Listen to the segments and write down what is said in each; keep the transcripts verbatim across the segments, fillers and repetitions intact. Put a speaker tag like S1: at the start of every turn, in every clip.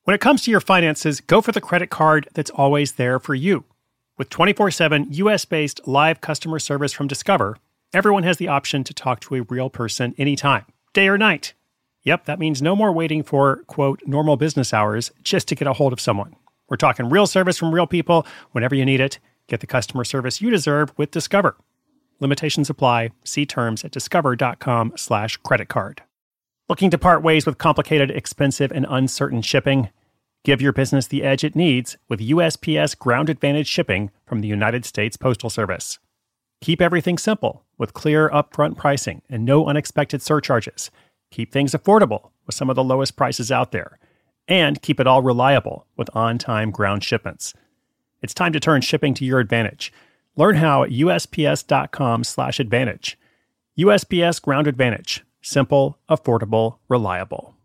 S1: When it comes to your finances, go for the credit card that's always there for you. With twenty-four seven U S-based live customer service from Discover, everyone has the option to talk to a real person anytime, day or night. Yep, that means no more waiting for, quote, normal business hours just to get a hold of someone. We're talking real service from real people whenever you need it. Get the customer service you deserve with Discover. Limitations apply. See terms at discover.com slash credit card. Looking to part ways with complicated, expensive, and uncertain shipping? Give your business the edge it needs with U S P S Ground Advantage shipping from the United States Postal Service. Keep everything simple with clear upfront pricing and no unexpected surcharges. Keep things affordable with some of the lowest prices out there. And keep it all reliable with on-time ground shipments. It's time to turn shipping to your advantage. Learn how at USPS.com slash advantage. U S P S Ground Advantage. Simple, affordable, reliable.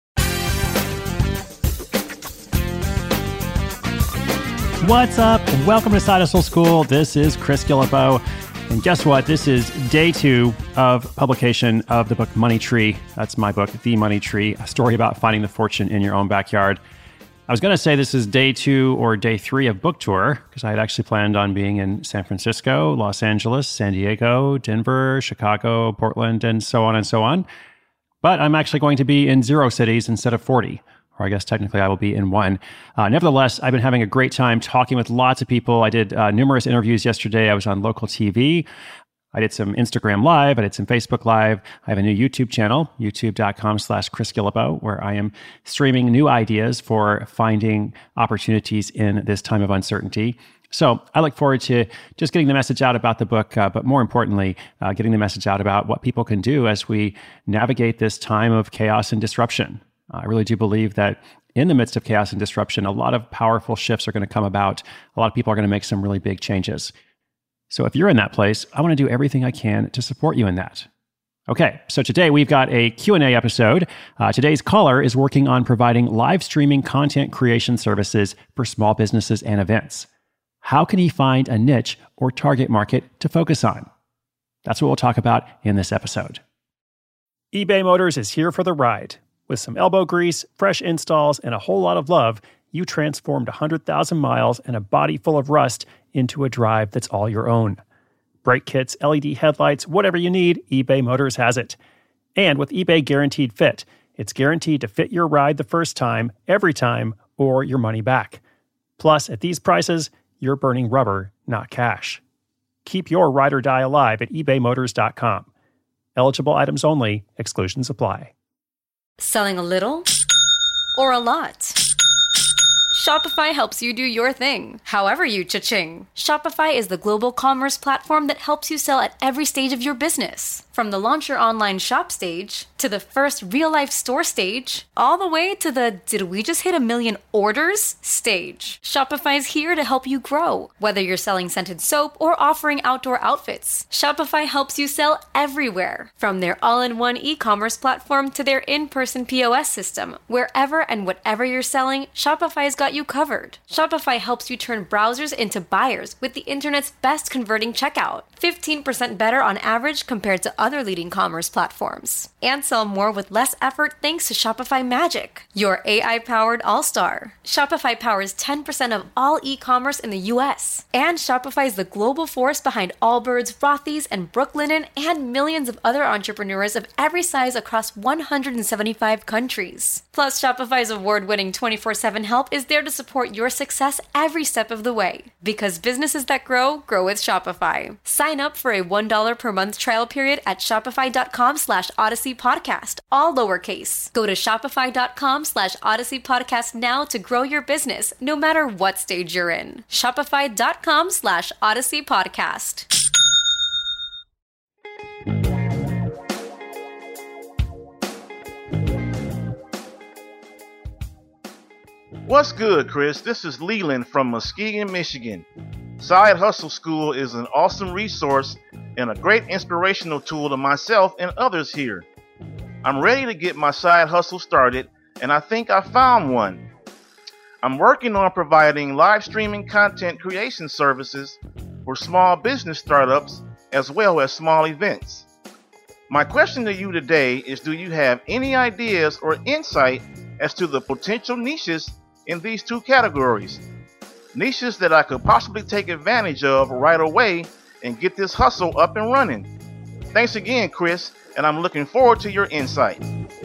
S1: What's up? Welcome to Side Hustle School. This is Chris Guillebeau. And guess what? This is day two of publication of the book Money Tree. That's my book, The Money Tree, a story about finding the fortune in your own backyard. I was going to say this is day two or day three of book tour because I had actually planned on being in San Francisco, Los Angeles, San Diego, Denver, Chicago, Portland, and so on and so on. But I'm actually going to be in zero cities instead of forty. Or I guess technically I will be in one. Uh, nevertheless, I've been having a great time talking with lots of people. I did uh, numerous interviews yesterday. I was on local T V. I did some Instagram Live. I did some Facebook Live. I have a new YouTube channel, youtube.com slash Chris Guillebeau, where I am streaming new ideas for finding opportunities in this time of uncertainty. So I look forward to just getting the message out about the book, uh, but more importantly, uh, getting the message out about what people can do as we navigate this time of chaos and disruption. I really do believe that in the midst of chaos and disruption, a lot of powerful shifts are going to come about. A lot of people are going to make some really big changes. So if you're in that place, I want to do everything I can to support you in that. Okay, so today we've got a Q and A episode. Uh, today's caller is working on providing live streaming content creation services for small businesses and events. How can he find a niche or target market to focus on? That's what we'll talk about in this episode. eBay Motors is here for the ride. With some elbow grease, fresh installs, and a whole lot of love, you transformed one hundred thousand miles and a body full of rust into a drive that's all your own. Brake kits, L E D headlights, whatever you need, eBay Motors has it. And with eBay Guaranteed Fit, it's guaranteed to fit your ride the first time, every time, or your money back. Plus, at these prices, you're burning rubber, not cash. Keep your ride or die alive at ebay motors dot com. Eligible items only, exclusions apply.
S2: Selling a little or a lot? Shopify helps you do your thing, however you cha-ching. Shopify is the global commerce platform that helps you sell at every stage of your business. From the launch your online shop stage, to the first real-life store stage, all the way to the did we just hit a million orders stage. Shopify's here to help you grow. Whether you're selling scented soap or offering outdoor outfits, Shopify helps you sell everywhere. From their all-in-one e-commerce platform to their in-person P O S system, wherever and whatever you're selling, Shopify's got you covered. Shopify helps you turn browsers into buyers with the internet's best converting checkout. fifteen percent better on average compared to other leading commerce platforms. And sell more with less effort thanks to Shopify Magic, your A I-powered all-star. Shopify powers ten percent of all e-commerce in the U S. And Shopify is the global force behind Allbirds, Rothy's, and Brooklinen, and millions of other entrepreneurs of every size across one hundred seventy-five countries. Plus, Shopify's award-winning twenty-four seven help is there to support your success every step of the way. Because businesses that grow, grow with Shopify. Sign up for a one dollar per month trial period at shopify.com slash Odyssey Podcast, all lowercase. Go to shopify.com slash Odyssey Podcast now to grow your business, no matter what stage you're in. Shopify.com slash Odyssey Podcast.
S3: What's good, Chris? This is Leland from Muskegon, Michigan. Side Hustle School is an awesome resource and a great inspirational tool to myself and others here. I'm ready to get my side hustle started, and I think I found one. I'm working on providing live streaming content creation services for small business startups as well as small events. My question to you today is, do you have any ideas or insight as to the potential niches in these two categories. Niches that I could possibly take advantage of right away and get this hustle up and running. Thanks again, Chris, and I'm looking forward to your insight.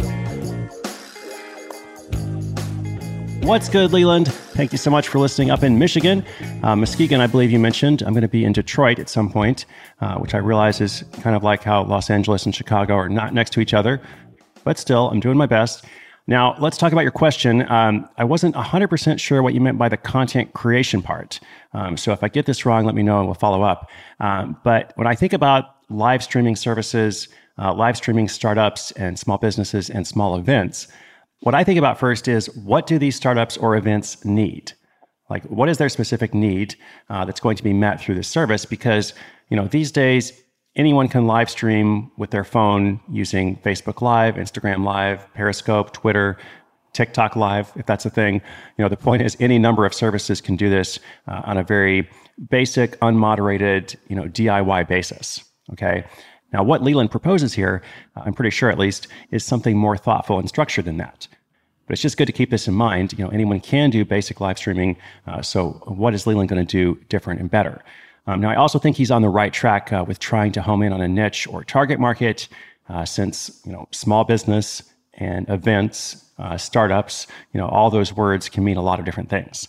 S1: What's good, Leland? Thank you so much for listening up in Michigan. Uh, Muskegon, I believe you mentioned. I'm going to be in Detroit at some point, uh, which I realize is kind of like how Los Angeles and Chicago are not next to each other. But still, I'm doing my best. Now, let's talk about your question. Um, I wasn't one hundred percent sure what you meant by the content creation part. Um, so if I get this wrong, let me know and we'll follow up. Um, but when I think about live streaming services, uh, live streaming startups and small businesses and small events, what I think about first is, what do these startups or events need? Like, what is their specific need uh, that's going to be met through this service? Because, you know, these days, anyone can live stream with their phone using Facebook Live, Instagram Live, Periscope, Twitter, TikTok Live, if that's a thing. You know, the point is, any number of services can do this uh, on a very basic, unmoderated, you know, D I Y basis. Okay. Now, what Leland proposes here, uh, I'm pretty sure at least, is something more thoughtful and structured than that. But it's just good to keep this in mind. You know, anyone can do basic live streaming. Uh, so what is Leland going to do different and better? Um, now, I also think he's on the right track uh, with trying to home in on a niche or target market, uh, since, you know, small business and events, uh, startups, you know, all those words can mean a lot of different things.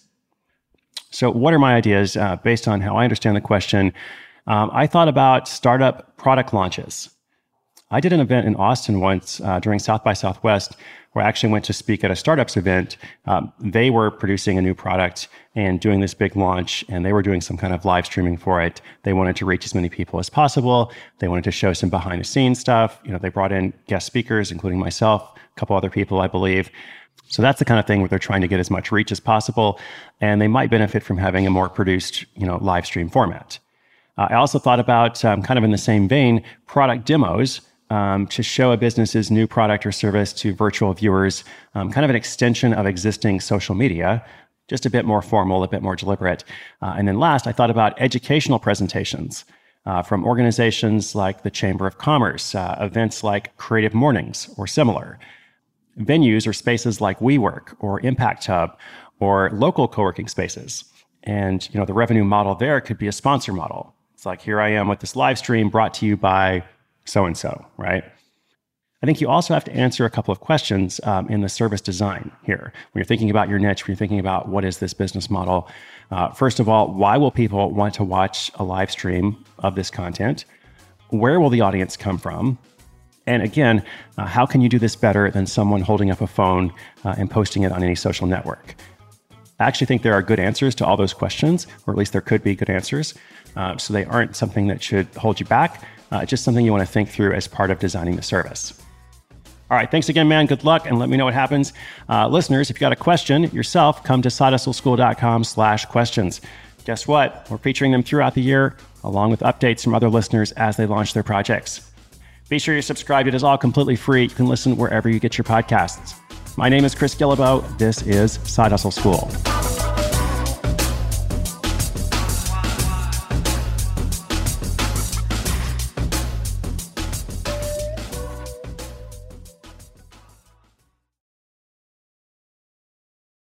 S1: So what are my ideas uh, based on how I understand the question? Um, I thought about startup product launches. I did an event in Austin once uh, during South by Southwest where I actually went to speak at a startups event. Um, they were producing a new product and doing this big launch, and they were doing some kind of live streaming for it. They wanted to reach as many people as possible. They wanted to show some behind the scenes stuff. You know, they brought in guest speakers, including myself, a couple other people, I believe. So that's the kind of thing where they're trying to get as much reach as possible, and they might benefit from having a more produced, you know, live stream format. Uh, I also thought about, um, kind of in the same vein, product demos um, to show a business's new product or service to virtual viewers, um, kind of an extension of existing social media, just a bit more formal, a bit more deliberate. Uh, and then last, I thought about educational presentations uh, from organizations like the Chamber of Commerce, uh, events like Creative Mornings or similar, venues or spaces like WeWork or Impact Hub or local co-working spaces. And, you know, the revenue model there could be a sponsor model. It's like, here I am with this live stream brought to you by so-and-so, right? I think you also have to answer a couple of questions um, in the service design here. When you're thinking about your niche, when you're thinking about what is this business model, uh, first of all, why will people want to watch a live stream of this content? Where will the audience come from? And again, uh, how can you do this better than someone holding up a phone uh, and posting it on any social network? I actually think there are good answers to all those questions, or at least there could be good answers. Uh, so they aren't something that should hold you back, uh, just something you want to think through as part of designing the service. All right, thanks again, man. Good luck, and let me know what happens. Uh, listeners, if you got a question yourself, come to sidehustleschool.com slash questions. Guess what? We're featuring them throughout the year, along with updates from other listeners as they launch their projects. Be sure you're subscribed. It is all completely free. You can listen wherever you get your podcasts. My name is Chris Guillebeau. This is Side Hustle School.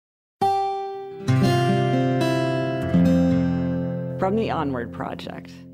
S4: From the Onward Project.